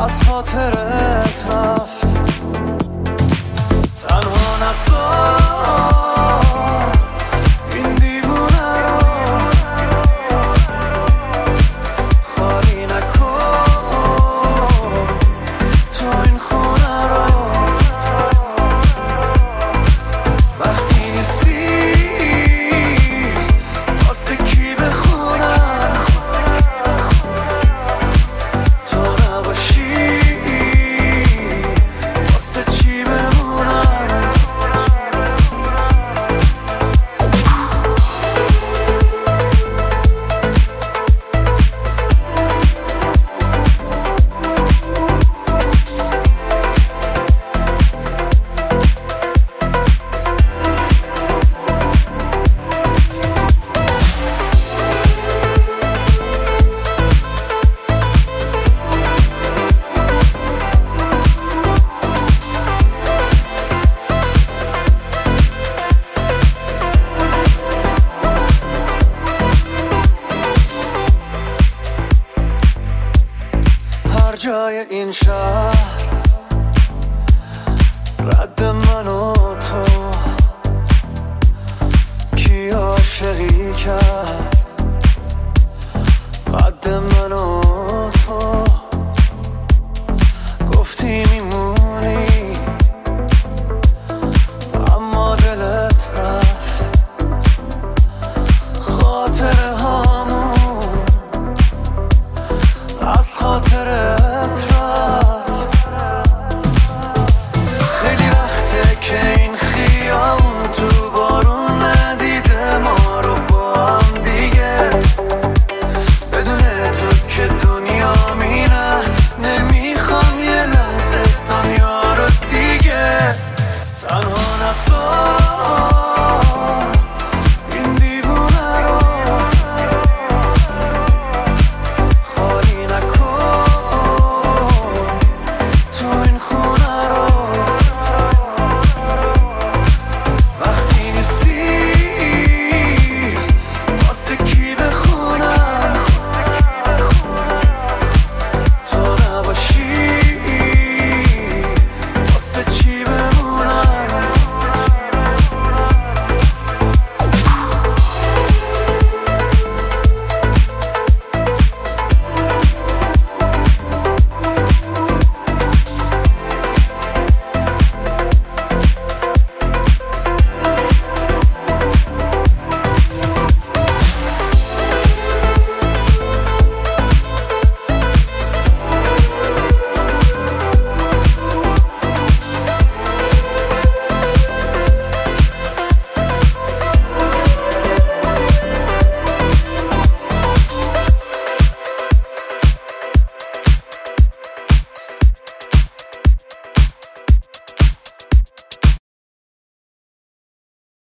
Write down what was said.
از خاطرت رفت. تنها نذار این دیوونه رو خالی نکن تو این خونه رو. وقتی نیستی واسه کی بخونم، تو نباشی واسه چی بمونم. هر جای این شهر رد من و تو، کی عاشقی کرد قد من و تو. گفتی میمونی اما دلت رفت. خاطره هامون از خاطره